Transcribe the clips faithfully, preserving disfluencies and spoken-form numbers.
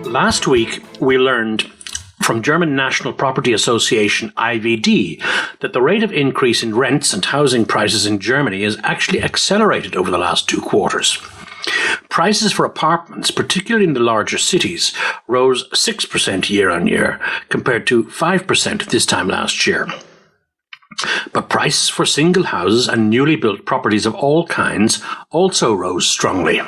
Last week, we learned from German National Property Association I V D that the rate of increase in rents and housing prices in Germany has actually accelerated over the last two quarters. Prices for apartments, particularly in the larger cities, rose six percent year on year, compared to five percent this time last year. But prices for single houses and newly built properties of all kinds also rose strongly.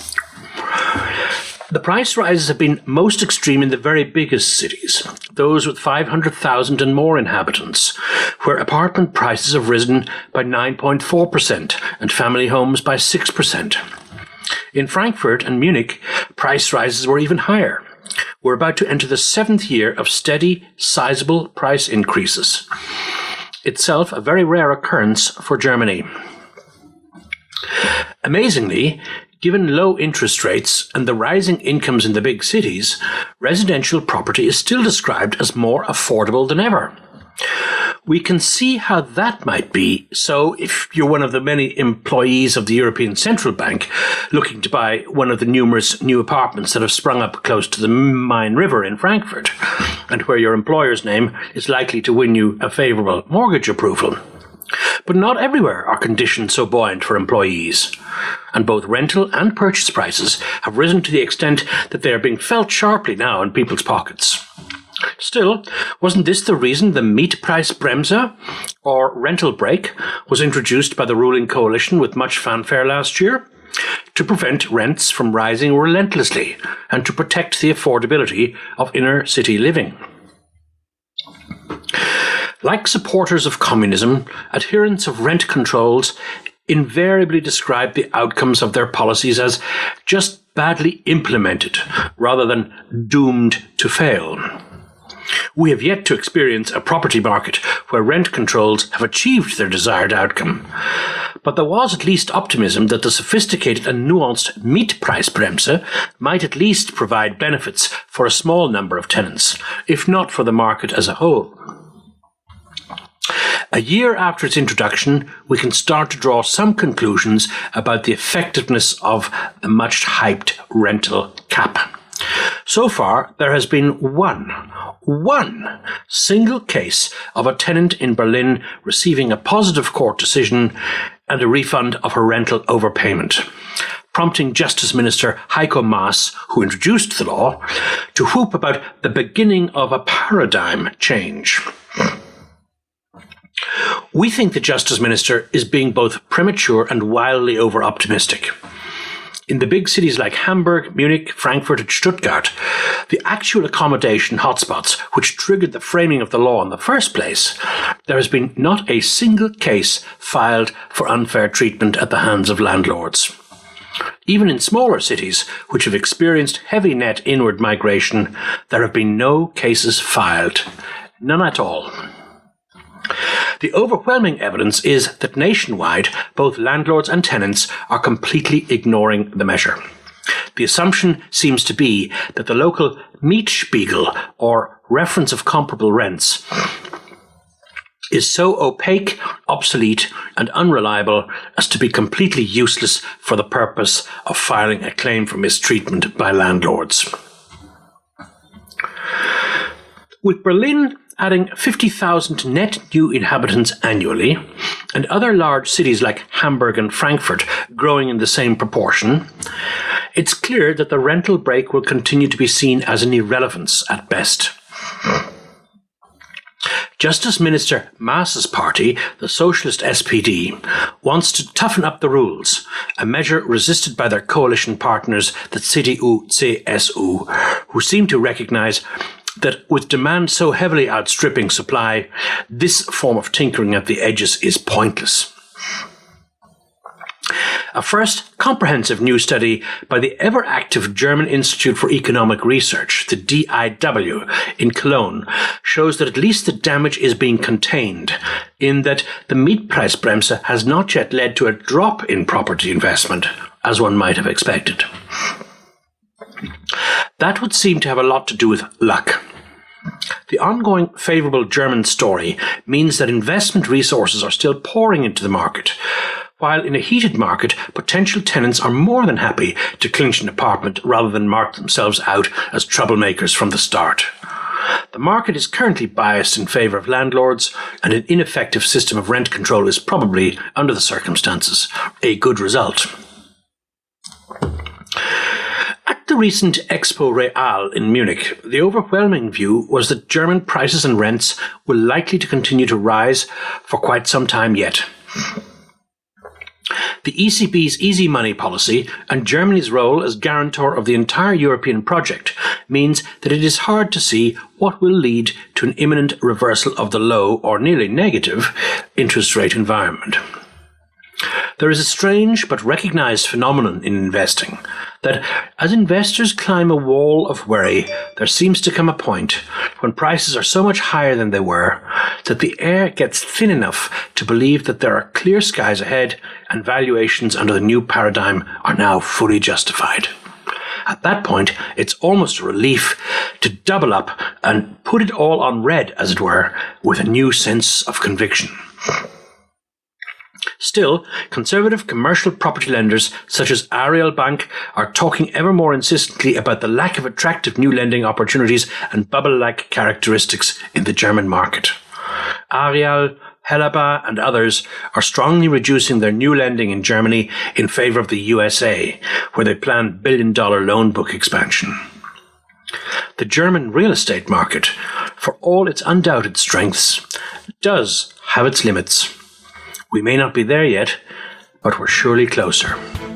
The price rises have been most extreme in the very biggest cities, those with five hundred thousand and more inhabitants, where apartment prices have risen by nine point four percent and family homes by six percent. In Frankfurt and Munich, price rises were even higher. We're about to enter the seventh year of steady, sizable price increases. Itself a very rare occurrence for Germany. Amazingly, given low interest rates and the rising incomes in the big cities, residential property is still described as more affordable than ever. We can see how that might be. So if you're one of the many employees of the European Central Bank looking to buy one of the numerous new apartments that have sprung up close to the Main River in Frankfurt, and where your employer's name is likely to win you a favourable mortgage approval. But not everywhere are conditions so buoyant for employees, and both rental and purchase prices have risen to the extent that they are being felt sharply now in people's pockets. Still, wasn't this the reason the Mietpreisbremse, or rental brake, was introduced by the ruling coalition with much fanfare last year? To prevent rents from rising relentlessly and to protect the affordability of inner city living. Like supporters of communism, adherents of rent controls invariably describe the outcomes of their policies as just badly implemented rather than doomed to fail. We have yet to experience a property market where rent controls have achieved their desired outcome. But there was at least optimism that the sophisticated and nuanced Mietpreisbremse might at least provide benefits for a small number of tenants, if not for the market as a whole. A year after its introduction, we can start to draw some conclusions about the effectiveness of the much-hyped rental cap. So far, there has been one, one single case of a tenant in Berlin receiving a positive court decision and a refund of her rental overpayment, prompting Justice Minister Heiko Maas, who introduced the law, to whoop about the beginning of a paradigm change. We think the Justice Minister is being both premature and wildly over-optimistic. In the big cities like Hamburg, Munich, Frankfurt and Stuttgart, the actual accommodation hotspots which triggered the framing of the law in the first place, there has been not a single case filed for unfair treatment at the hands of landlords. Even in smaller cities, which have experienced heavy net inward migration, there have been no cases filed. None at all. The overwhelming evidence is that nationwide, both landlords and tenants are completely ignoring the measure. The assumption seems to be that the local Mietspiegel, or reference of comparable rents, is so opaque, obsolete, and unreliable as to be completely useless for the purpose of filing a claim for mistreatment by landlords. With Berlin adding fifty thousand net new inhabitants annually, and other large cities like Hamburg and Frankfurt growing in the same proportion, it's clear that the rental brake will continue to be seen as an irrelevance at best. Justice Minister Maas's party, the Socialist S P D, wants to toughen up the rules, a measure resisted by their coalition partners, the C D U C S U, who seem to recognise that with demand so heavily outstripping supply, this form of tinkering at the edges is pointless. A first comprehensive new study by the ever-active German Institute for Economic Research, the D I W, in Cologne, shows that at least the damage is being contained, in that the Mietpreisbremse has not yet led to a drop in property investment, as one might have expected. That would seem to have a lot to do with luck. The ongoing favourable German story means that investment resources are still pouring into the market, while in a heated market, potential tenants are more than happy to clinch an apartment rather than mark themselves out as troublemakers from the start. The market is currently biased in favour of landlords, and an ineffective system of rent control is probably, under the circumstances, a good result. At the recent Expo Real in Munich, the overwhelming view was that German prices and rents were likely to continue to rise for quite some time yet. The E C B's easy money policy and Germany's role as guarantor of the entire European project means that it is hard to see what will lead to an imminent reversal of the low, or nearly negative, interest rate environment. There is a strange but recognised phenomenon in investing, that as investors climb a wall of worry, there seems to come a point when prices are so much higher than they were that the air gets thin enough to believe that there are clear skies ahead and valuations under the new paradigm are now fully justified. At that point, it's almost a relief to double up and put it all on red, as it were, with a new sense of conviction. Still, conservative commercial property lenders such as Aareal Bank are talking ever more insistently about the lack of attractive new lending opportunities and bubble-like characteristics in the German market. Aareal, Helaba and others are strongly reducing their new lending in Germany in favour of the U S A, where they plan billion-dollar loan book expansion. The German real estate market, for all its undoubted strengths, does have its limits. We may not be there yet, but we're surely closer.